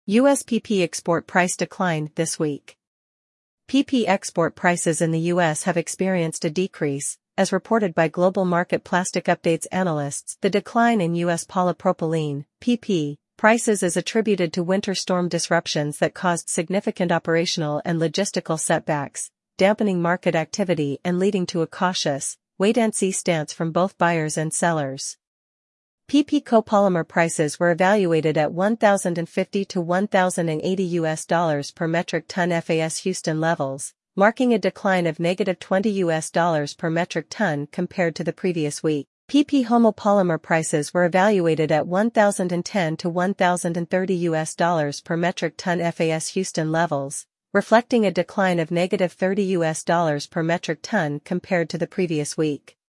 U.S. PP export price decline this week. PP export prices in the U.S. have experienced a decrease, as reported by Global Market Plastic Updates analysts. The decline in U.S. polypropylene (PP) prices is attributed to winter storm disruptions that caused significant operational and logistical setbacks, dampening market activity and leading to a cautious, wait-and-see stance from both buyers and sellers. PP copolymer prices were evaluated at $1,050 to $1,080 per metric ton FAS Houston levels, marking a decline of -$20 per metric ton compared to the previous week. PP homopolymer prices were evaluated at $1,010 to $1,030 per metric ton FAS Houston levels, reflecting a decline of -$30 per metric ton compared to the previous week.